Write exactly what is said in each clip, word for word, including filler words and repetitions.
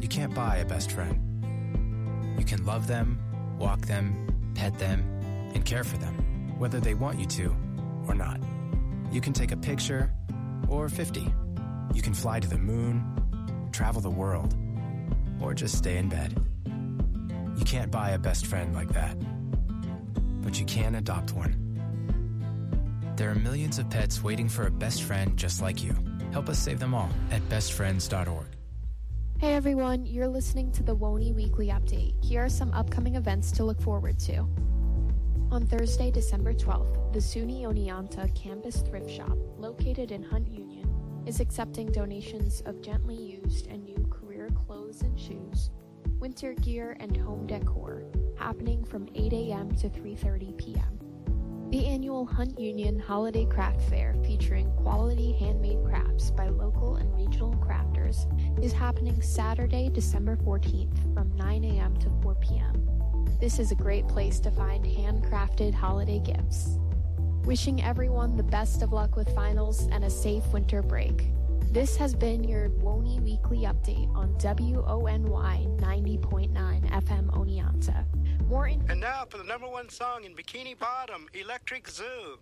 You can't buy a best friend. You can love them, walk them, pet them, and care for them, whether they want you to or not. You can take a picture or fifty. You can fly to the moon, travel the world, or just stay in bed. You can't buy a best friend like that, but you can adopt one. There are millions of pets waiting for a best friend just like you. Help us save them all at best friends dot org. Hey everyone, you're listening to the W O N Y Weekly Update. Here are some upcoming events to look forward to. On Thursday, December twelfth, the SUNY Oneonta Campus Thrift Shop, located in Hunt Union, is accepting donations of gently used and new career clothes and shoes, winter gear, and home decor, happening from eight a.m. to three thirty p.m. The annual Hunt Union Holiday Craft Fair, featuring quality handmade crafts by local and regional crafters, is happening Saturday, December fourteenth from nine a.m. to four p.m. This is a great place to find handcrafted holiday gifts. Wishing everyone the best of luck with finals and a safe winter break. This has been your W O N Y Weekly Update on W O N Y ninety point nine F M Oneonta. More in- And now for the number one song in Bikini Bottom, Electric Zoo.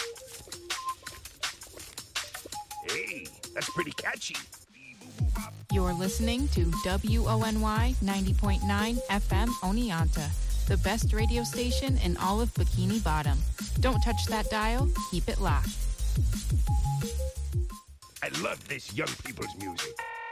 Hey, that's pretty catchy. You're listening to W O N Y ninety point nine F M Oneonta, the best radio station in all of Bikini Bottom. Don't touch that dial, keep it locked. I love this young people's music.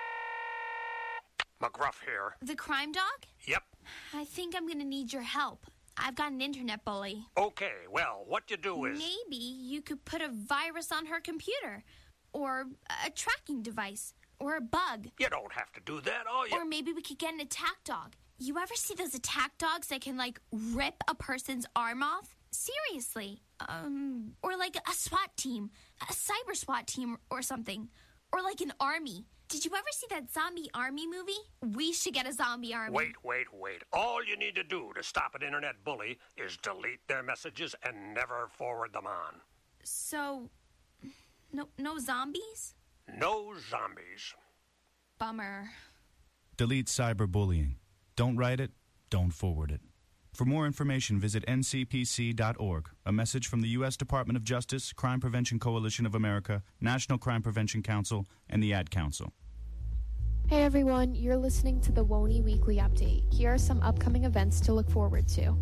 McGruff here. The crime dog? Yep. I think I'm gonna need your help. I've got an internet bully. Okay, well, what you do is... Maybe you could put a virus on her computer. Or a tracking device. Or a bug. You don't have to do that, all you... Or maybe we could get an attack dog. You ever see those attack dogs that can, like, rip a person's arm off? Seriously. Um, or like a SWAT team. A cyber SWAT team or something. Or like an army. Did you ever see that zombie army movie? We should get a zombie army. Wait, wait, wait. All you need to do to stop an internet bully is delete their messages and never forward them on. So, no, no zombies? No zombies. Bummer. Delete cyberbullying. Don't write it, don't forward it. For more information, visit N C P C dot org. A message from the U S Department of Justice, Crime Prevention Coalition of America, National Crime Prevention Council, and the Ad Council. Hey everyone, you're listening to the W O N Y Weekly Update. Here are some upcoming events to look forward to.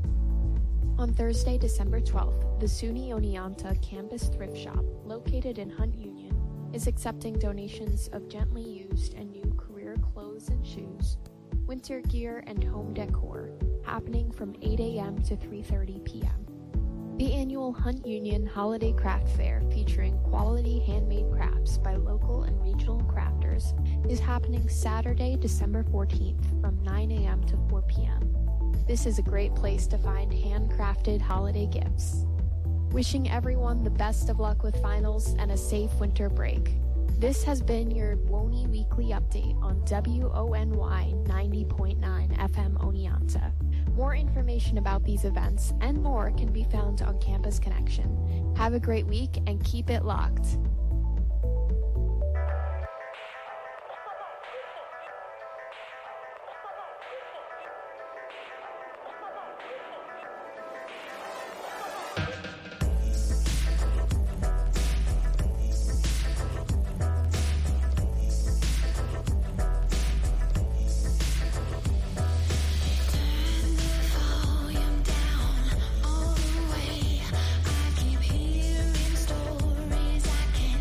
On Thursday, December twelfth, the SUNY Oneonta Campus Thrift Shop, located in Hunt Union, is accepting donations of gently used and new career clothes and shoes, winter gear, and home decor, happening from eight a.m. to three thirty p.m. The annual Hunt Union Holiday Craft Fair, featuring quality handmade crafts by local and regional crafters, is happening Saturday, December fourteenth from nine a.m. to four p.m. This is a great place to find handcrafted holiday gifts. Wishing everyone the best of luck with finals and a safe winter break. This has been your W O N Y Weekly Update on W O N Y ninety point nine F M Oneonta. More information about these events and more can be found on Campus Connection. Have a great week and keep it locked. Volume down all the way. I keep hearing stories I can't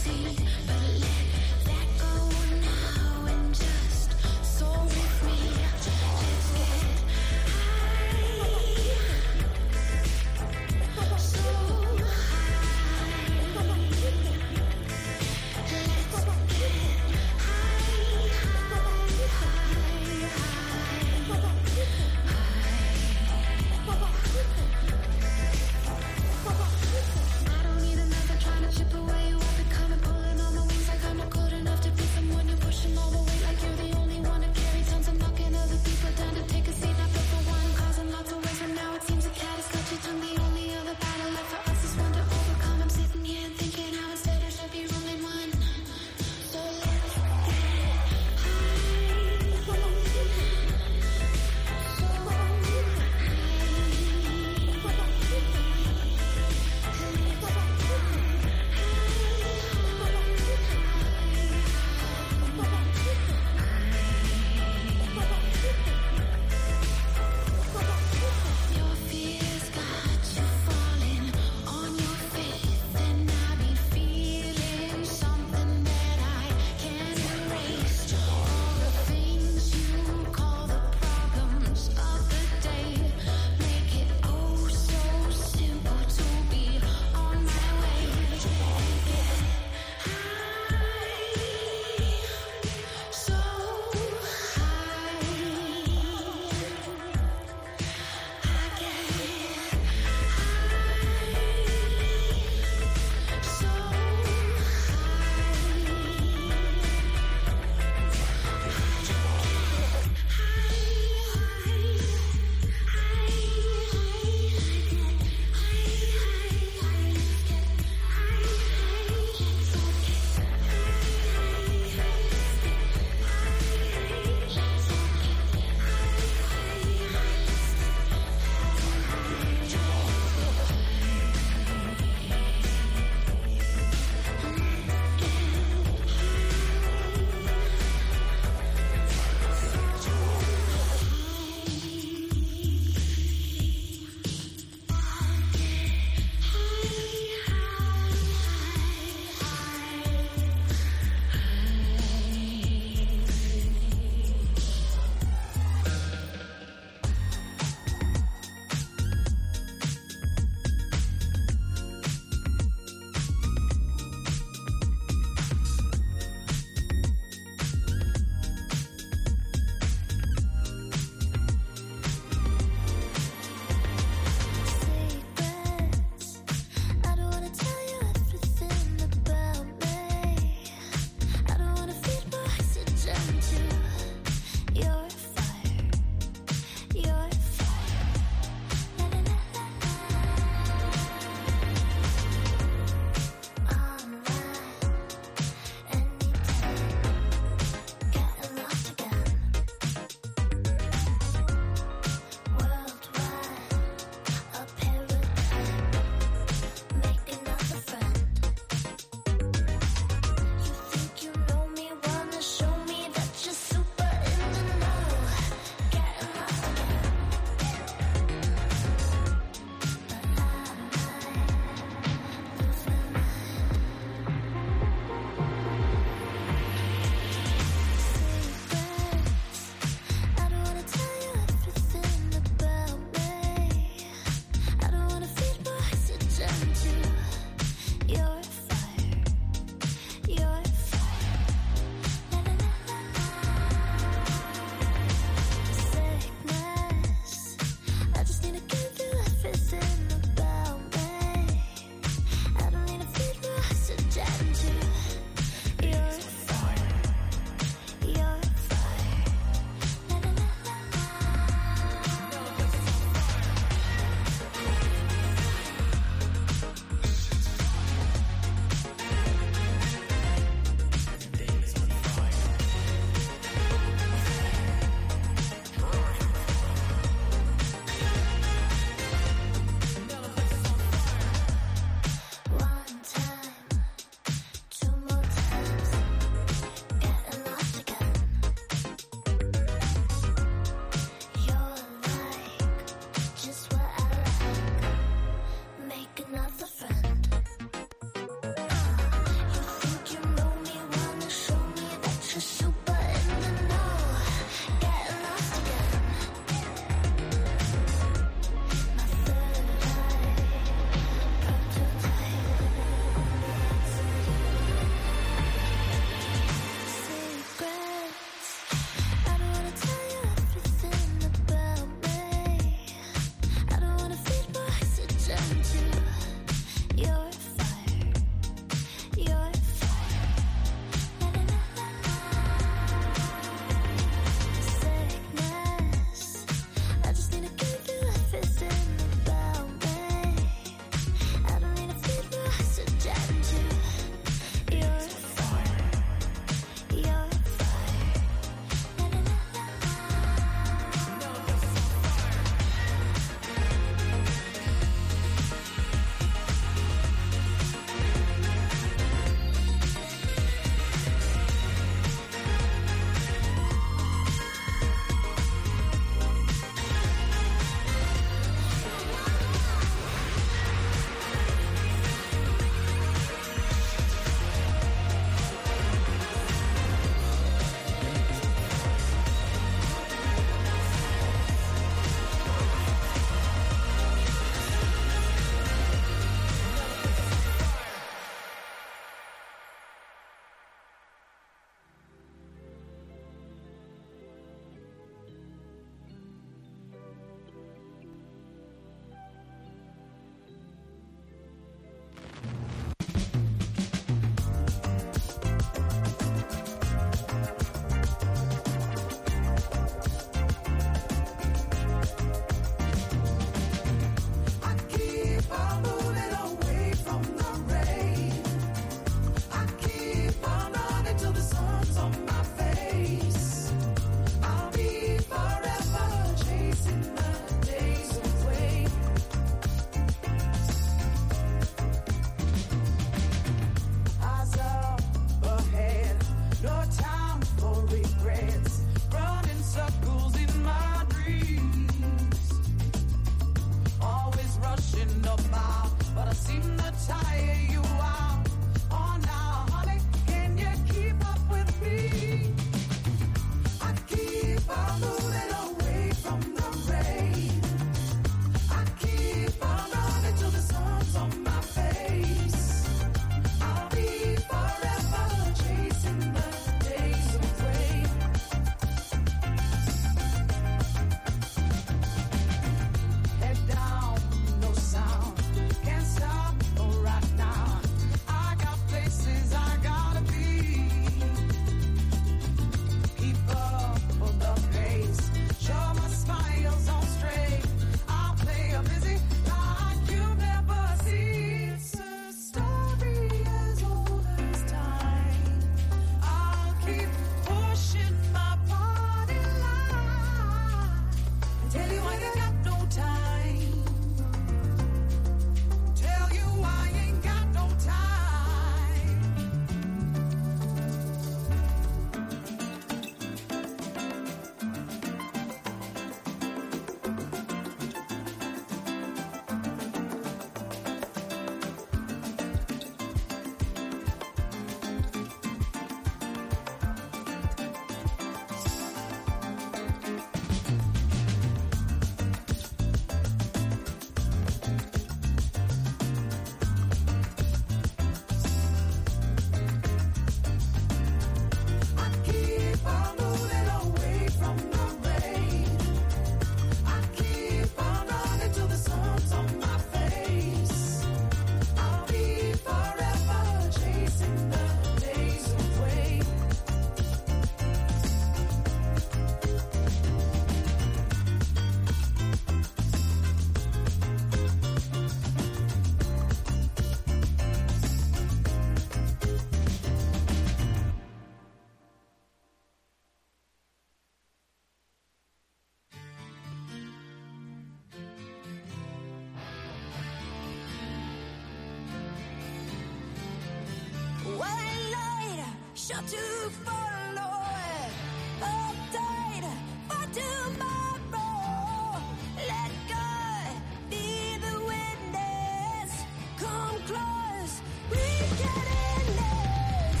sure to follow it. Update for tomorrow. Let God be the witness. Come close, we get in this.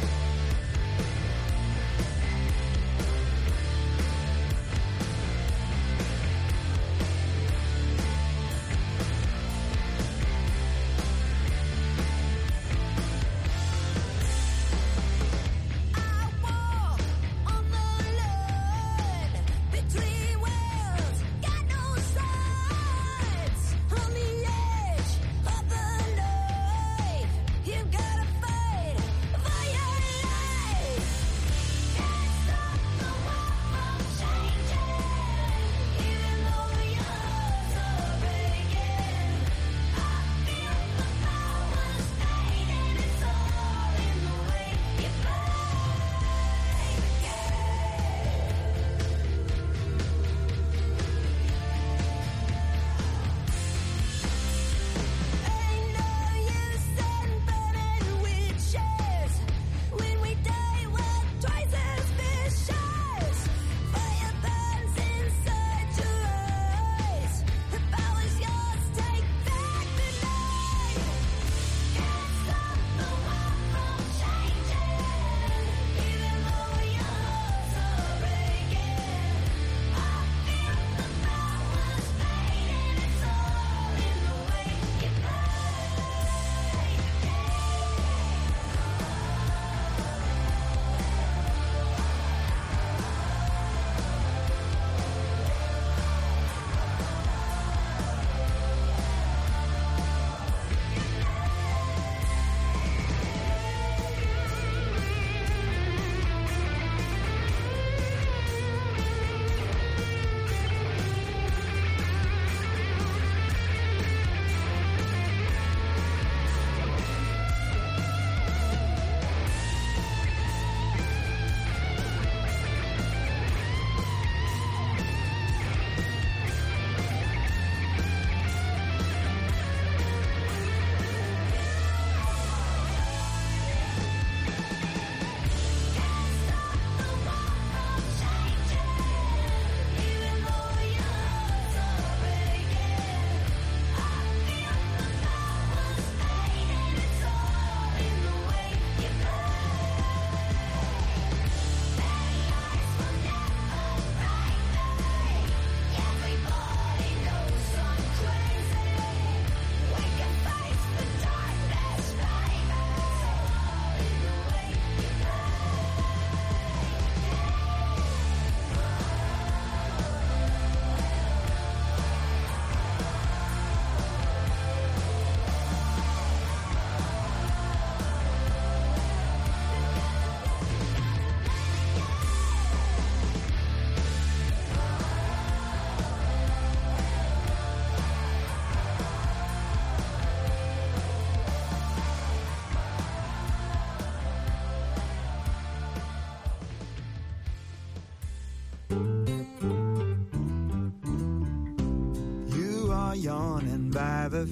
Yawning by the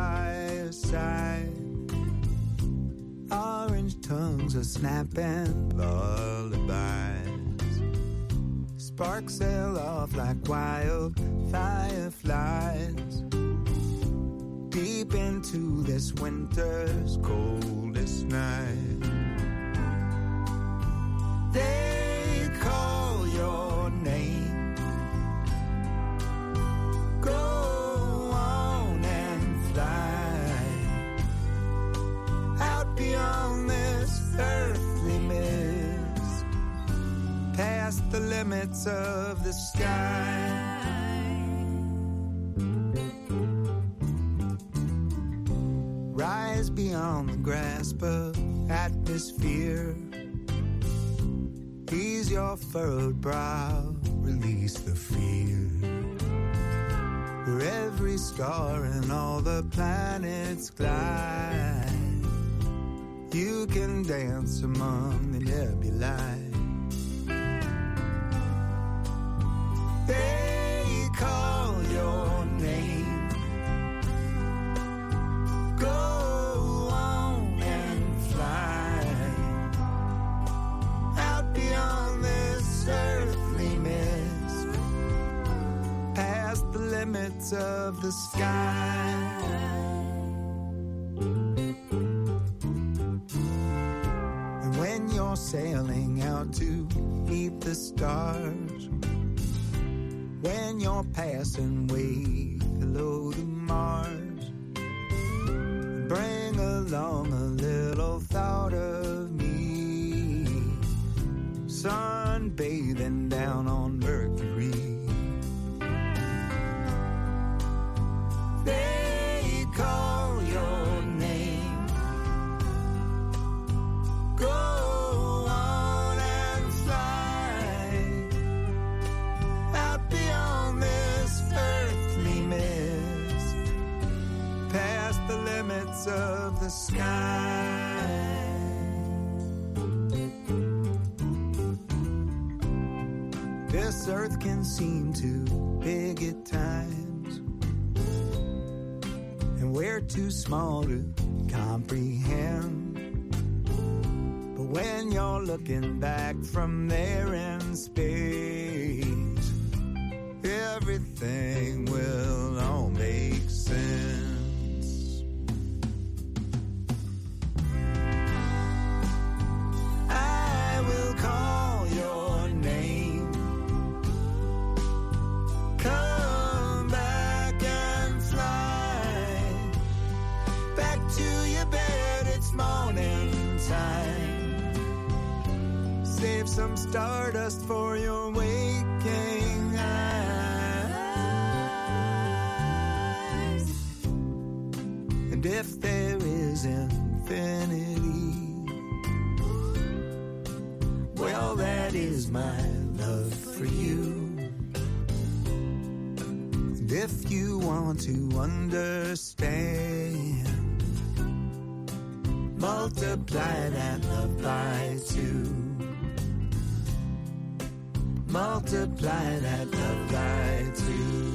fireside, orange tongues are snapping lullabies, sparks sail off like wild fireflies, deep into this winter's coldest night. They call your name, go beyond this earthly mist, past the limits of the sky. Rise beyond the grasp of atmosphere, ease your furrowed brow, release the fear. Where every star and all the planets glide, you can dance among the nebulae. They call your name, go on and fly, limits of the sky. And when you're sailing out to meet the stars, when you're passing way below to Mars, bring along a little thought of me, sunbathing down on Mercury. They call your name. Go on and fly out beyond this earthly mist, past the limits of the sky. This earth can seem too big at times, and we're too small to comprehend. But when you're looking back from there in space, everything will all make sense. I will call your name. Come back and fly back to your bed, it's morning time. Save some stardust for your waking eyes. And if there is infinity, well, that is my love for you. And if you want to understand, multiply that love by two. Multiply that love by two.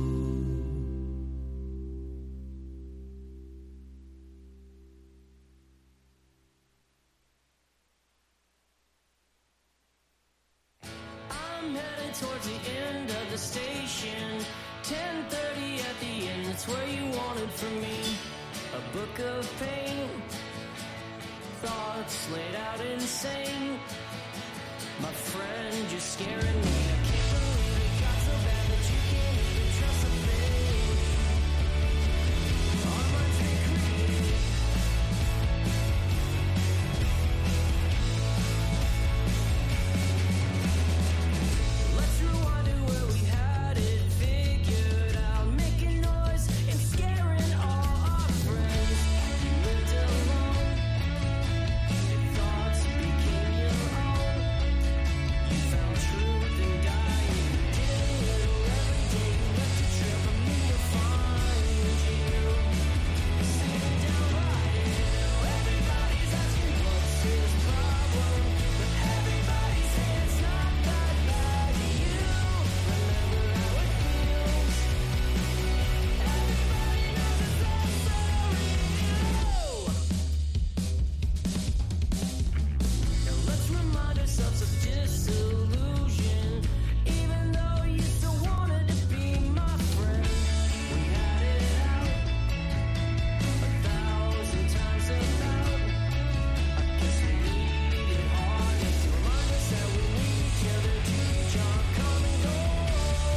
I'm headed towards the end of the station. ten thirty at the end, that's where you wanted from me. A book of pain, thoughts laid out insane. My friend, you're scaring me. I can't believe it got so bad that you can't even trust a thing. Our minds they create. Let's rewind to where we had it figured out, making noise and scaring all our friends. You lived alone, your thoughts became your own. You found truth in dying. You did a little every day. You left a trail for me to find you. Sitting down writing. Everybody's asking what's his problem, but everybody's saying it's not that bad. Do you remember how it feels? Everybody knows it's all so real. Now let's remind ourselves of disillusion. Even though you still wanted to be my friend, we had it out a thousand times about. I guess we need it hard to remind us that we need each other to reach our common goal.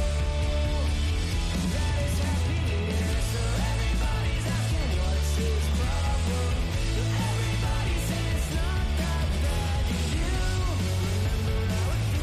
That is happiness. So everybody's asking what's his problem, but everybody's saying it's not that bad. Do you remember how it feels?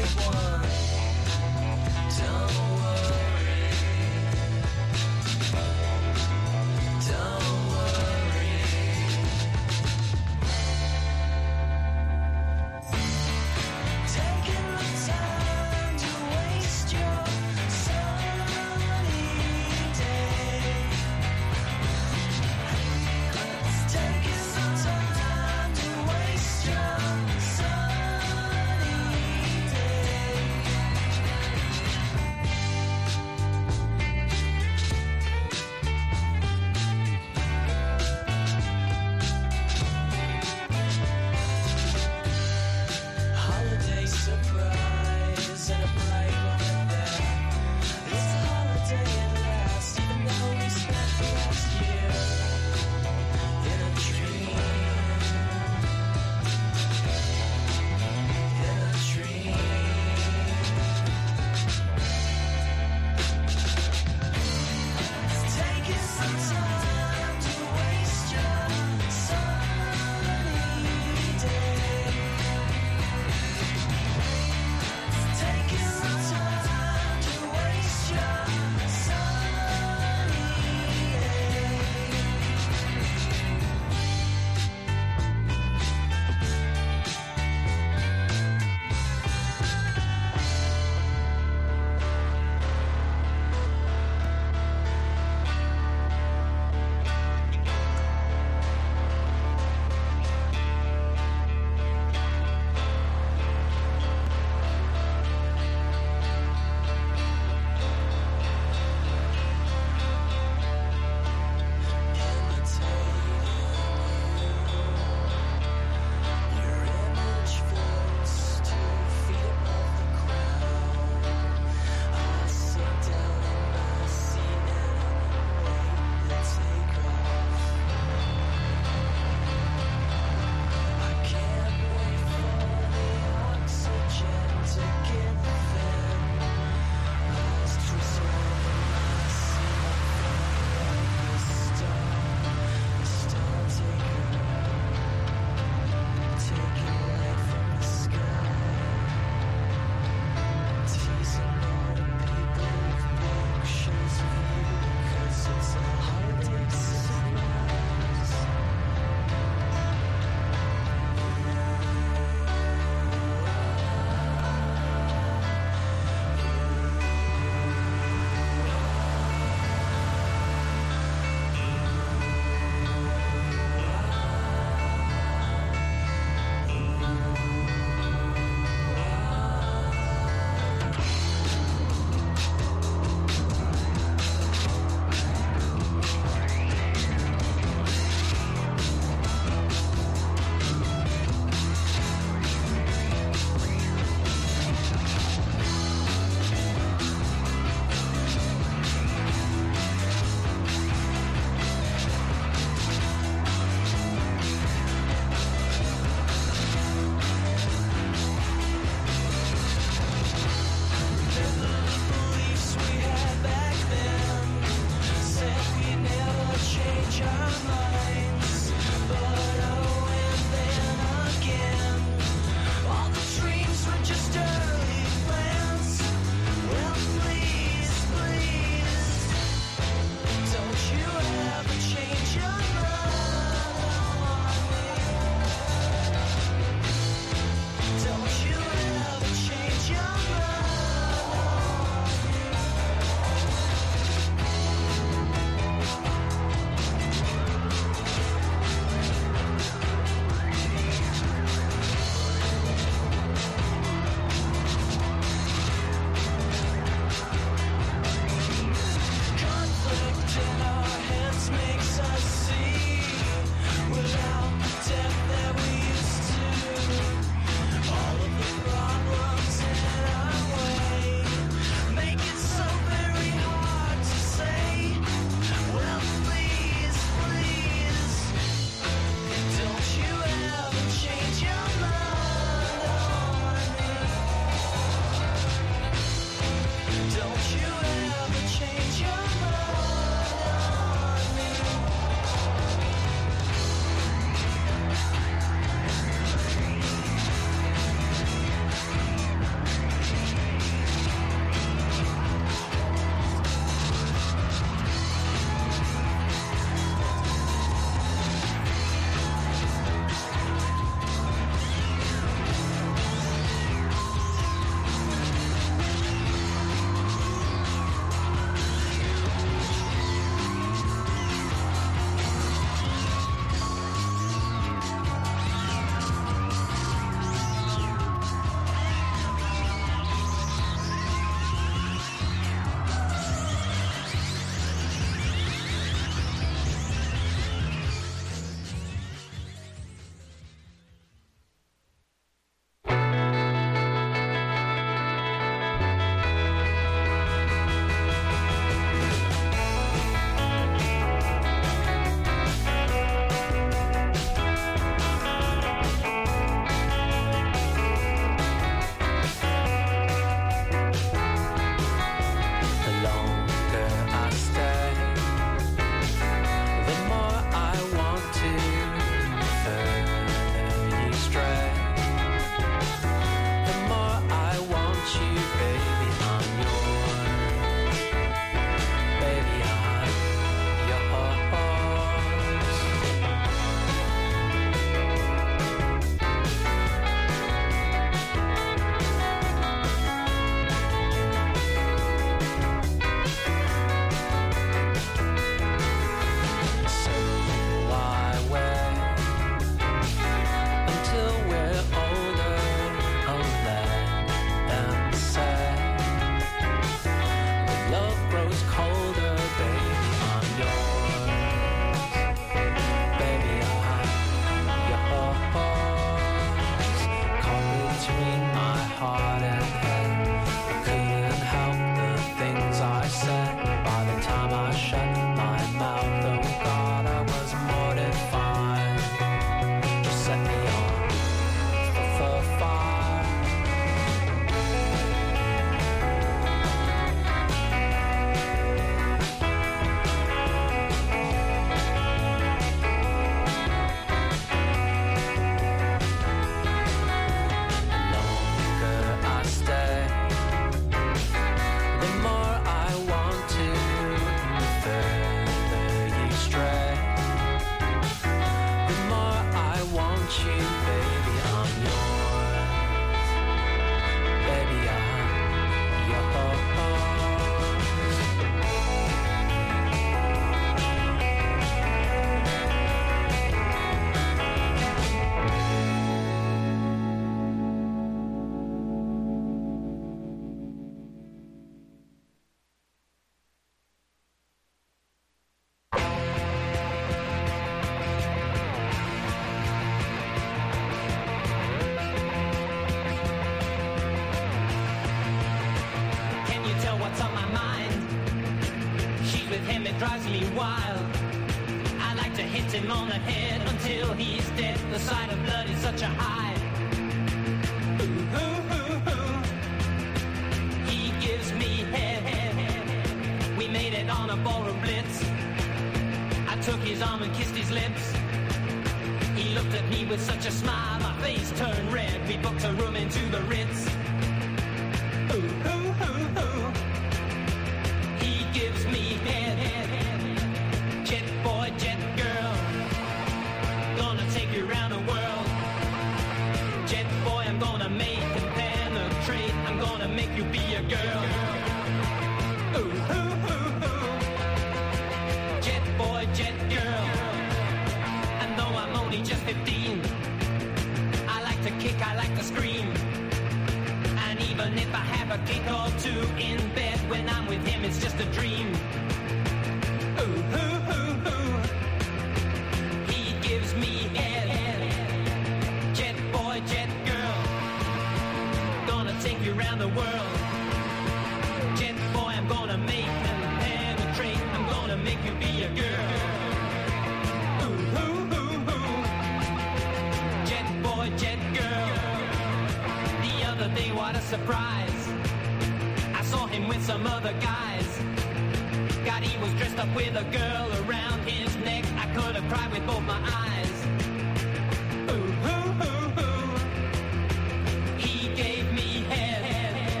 crazily wild. I like to hit him on the head until he's dead. The sight of blood is such a high. Ooh, ooh, ooh, ooh. He gives me head, head, head. We made it on a ballroom blitz. I took his arm and kissed his lips. He looked at me with such a smile, my face turned red. We booked a room into the Ritz. Ooh, ooh, ooh, ooh. He gives me head, head, head. Jet boy, jet girl, gonna take you around the world. Jet boy, I'm gonna make and penetrate. I'm gonna make you be a girl. Ooh, ooh, ooh, ooh. Jet boy, jet girl. And though I'm only just fifteen, I like to kick, I like to scream. And even if I have a kick or two in bed, when I'm with him it's just a dream. Ooh, ooh, ooh, ooh. He gives me head, head. Jet boy, jet girl, gonna take you around the world. Jet boy, I'm gonna make and penetrate. I'm gonna make you be a girl. Ooh, ooh, ooh, ooh. Jet boy, jet girl. The other day, what a surprise, I saw him with some other guys. God, he was dressed up with a girl around his neck. I could have cried with both my eyes. Ooh, ooh, ooh, ooh. He gave me head, head, head.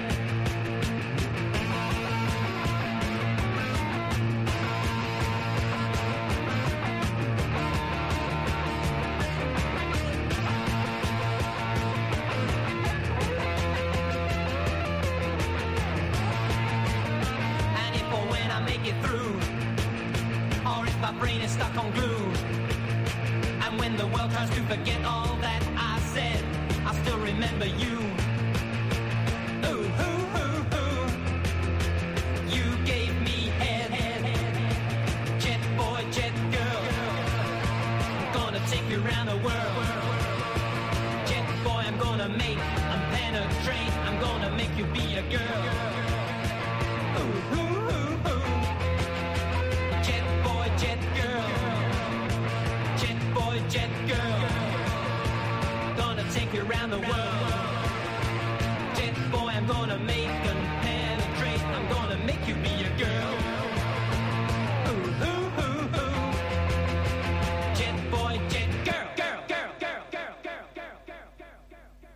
And if or when I make it through, or if my brain is stuck on glue, and when the world tries to forget all that I said, I still remember you. Ooh, ooh, ooh, ooh. You gave me head, head, head. Jet boy, jet girl, gonna take you around the world. Jet boy, I'm gonna make and penetrate. I'm gonna make you be a girl. Ooh, ooh, ooh, ooh. Jet boy, jet girl, jet boy, jet girl, gonna take you around the world. Jet boy, I'm gonna make and penetrate. I'm gonna make you be a girl. Ooh, ooh, ooh, ooh. Jet boy, jet girl, girl, girl, girl, girl, girl, girl, girl, girl, girl.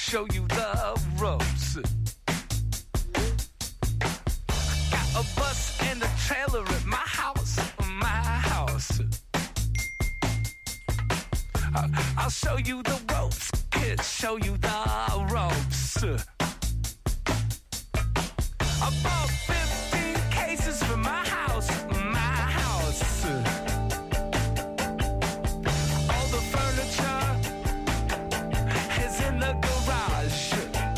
show you the ropes. Got a bus and a trailer at my house, my house. I- I'll show you the ropes, kid, show you the ropes. I bought fifteen cases for my house, my house. All the furniture is in the garage.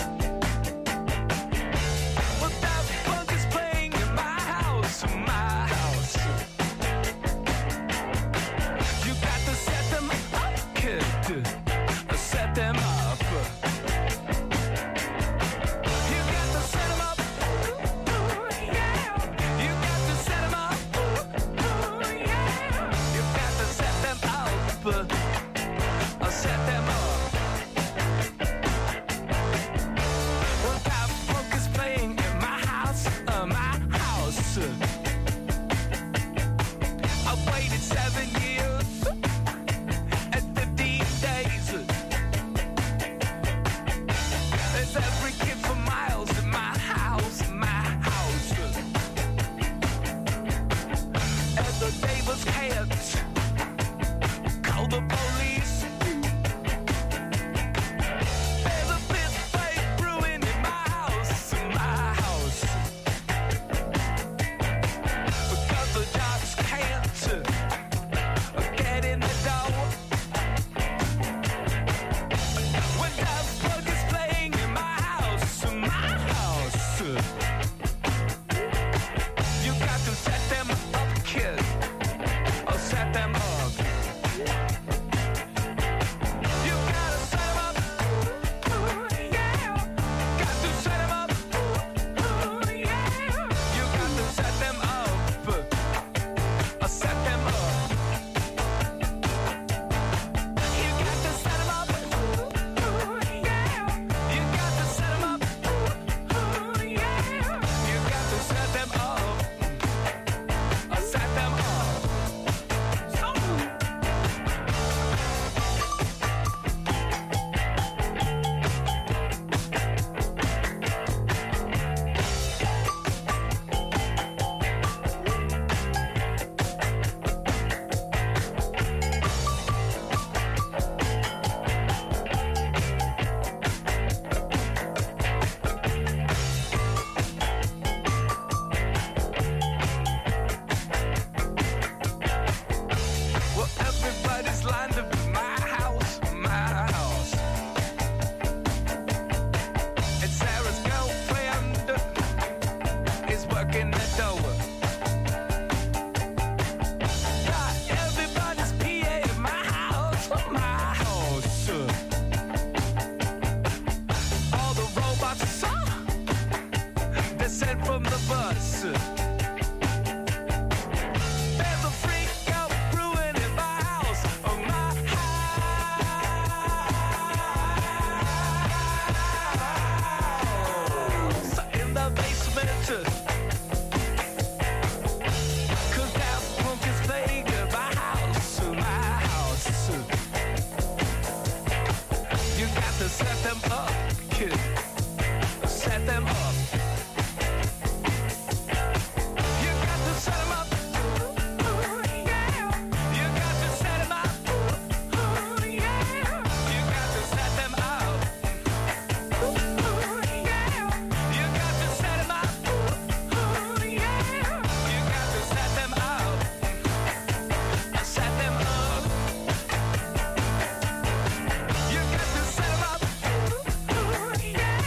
But that funk is playing in my house, my house. You got to set them up, kid. Set them up. You got to set them up. Yeah. You got to set them up. Yeah. You got to set them up. Uh, set them up. Well, that funk is playing in my house, uh, my house. I've waited seven years and fifteen days. There's every kid for miles in my house, my house. And the neighbors can't call the police. There's a fist fight brewing in my house, my house. Because the jocks can't get in the door. When that plug is playing in my house, my house. You got to set them up, kid. Or set them up. You gotta set them up. Yeah. Got to set them up. Yeah. You got to set them up. Or set them up. You got to set them up. Yeah. You got to set them up. Yeah. You got to set them up. Or set them up. So. Well, everybody's lined up in my house, my house. And Sarah's girlfriend is working the door. Got everybody's P A in my house, my house. All the robots are descend from the bus. There's a freak out brewing in my house, oh my house. In the basement. Cause that punk is playing in my house, my house. You got to set them up, kid. Set them up. You got to set them up. Yeah. You got to set them up. Yeah. You got to set them up. Yeah. You got to set them up. Yeah. You got to set them up. Set them up. You got to set them up. Yeah.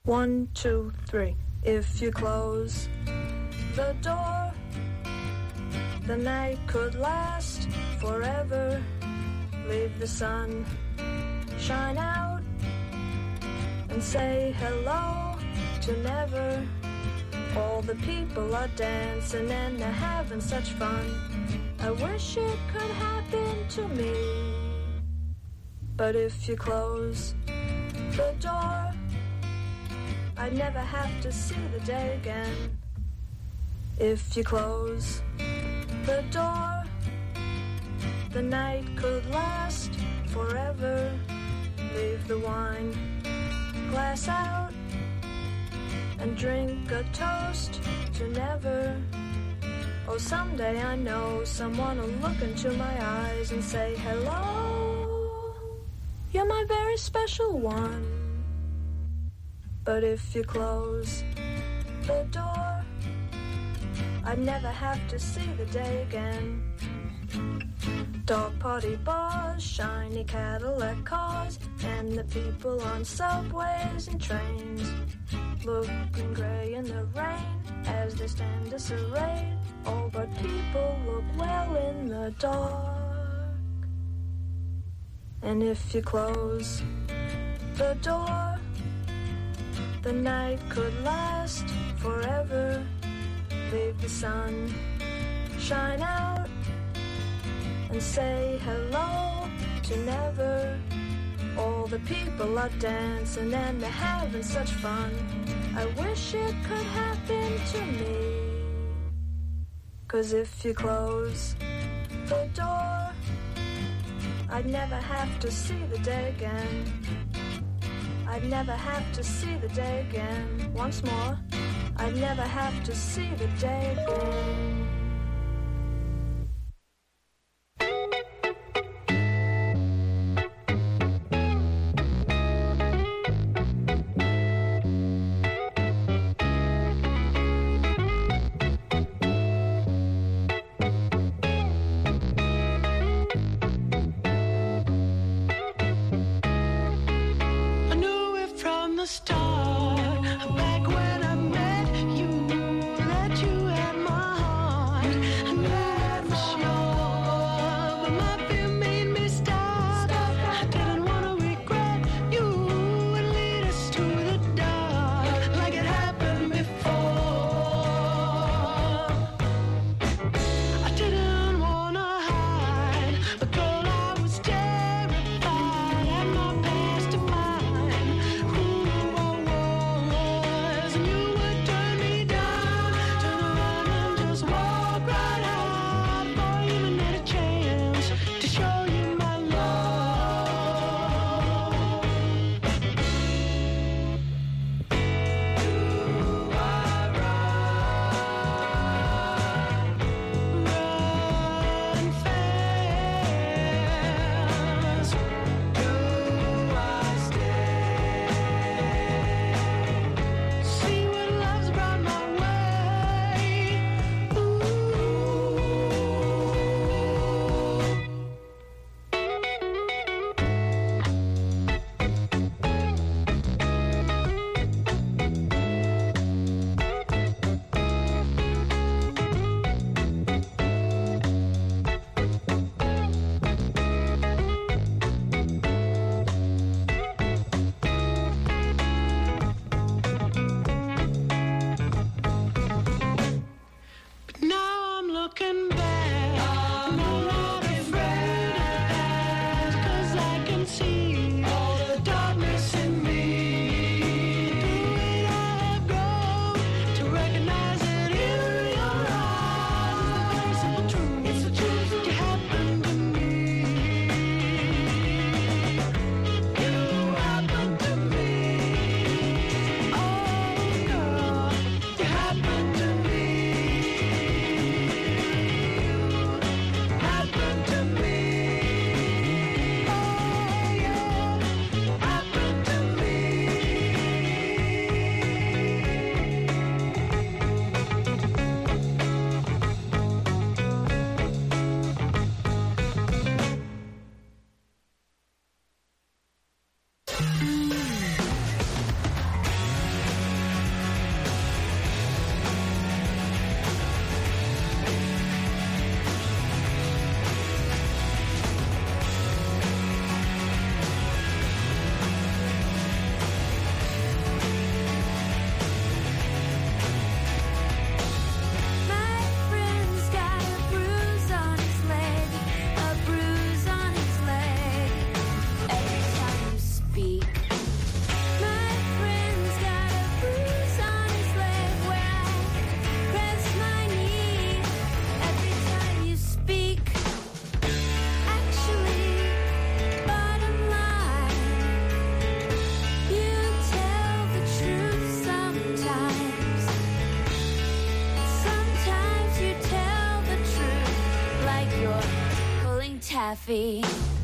One, two, three. If you close the door, the night could last forever. Leave the sun shine out and say hello to never. All the people are dancing and they're having such fun. I wish it could happen to me. But if you close the door, I'd never have to see the day again. If you close the door, the night could last forever. Leave the wine glass out and drink a toast to never. Oh, someday I know someone will look into my eyes and say, hello, you're my very special one. But if you close the door, I'd never have to see the day again. Dog party bars, shiny Cadillac cars, and the people on subways and trains, looking gray in the rain as they stand disarrayed. Oh, but people look well in the dark. And if you close the door, the night could last forever. Leave the sun shine out and say hello to never. All the people are dancing and they're having such fun. I wish it could happen to me. 'Cause if you close the door, I'd never have to see the day again. I'd never have to see the day again. Once more, I'd never have to see the day again. Start back when I met you, that you had my heart. coffee.